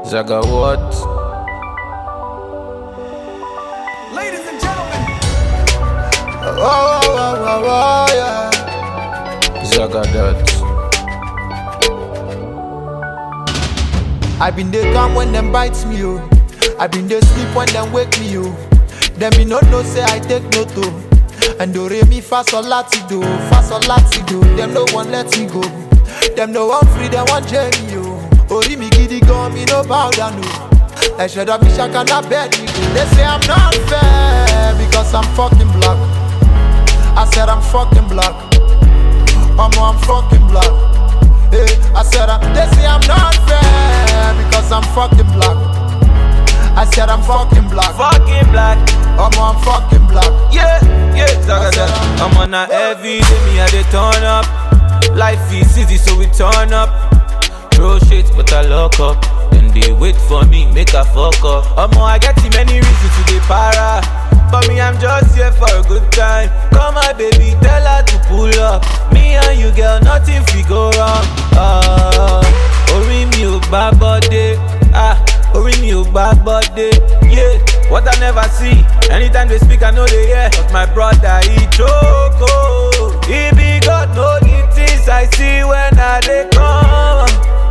Zaga what? Ladies and gentlemen. Oh, yeah. Zaga that. I been dey calm when them bites me, oh. I been dey sleep when them wake me, oh. Them me no know say I take no to. And do re mi fa sol la ti do, fa sol la ti do. Them no one let me go. Them no one free, them one journey, oh. Ori mi gidi gon, me no bow down, no. I should have me shaka na bed me go. They say I'm not fair because I'm fucking black. I said I'm fucking black. I'm fucking black. Hey, I said they say I'm not fair because I'm fucking black. I said I'm fucking black. Fucking black. I'm fucking black. Yeah, Zaga that. I'm on a every day, me I dey turn up. Life is easy, so we turn up. Throw shit, but I lock up. Then they wait for me, make a fuck up. I get too many reasons to be para. But me, I'm just here for a good time. Come my baby, tell her to pull up. Me and you, girl, nothing fi go wrong. Ori mi o bad body. Ori mi o bad body. Yeah, what I never see. Anytime they speak, I know they hear. But my brother, he choke. He be God, know the things I see when I dey come.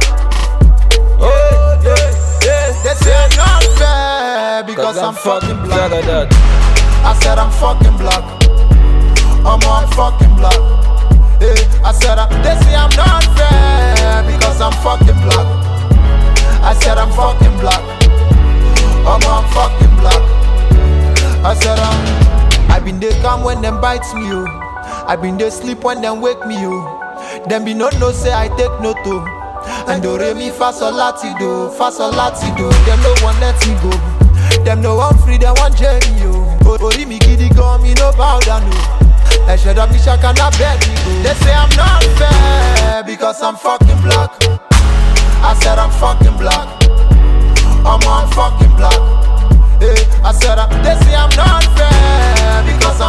Oh, yeah. They say I'm not fair because I'm fucking black. Zaga that. I said I'm fucking black. I'm fucking black. Hey, I said they say I'm not fair because I'm fucking black. I said I'm fucking black. I'm fucking black. I said I been dey calm when them bites me, oh. I been dey sleep when them wake me, oh. Them be no know say I take no to. And do re mi fa sol la ti do, fa sol la ti do. Them no one let me go. Them no one free, them one journey, oh. Ori mi gidi gon, me no bow down, no. I should have me shaka na bed me go. They say I'm not fair because I'm fucking black. I said I'm fucking black. I'm fucking black. Hey, I said they say I'm not fair because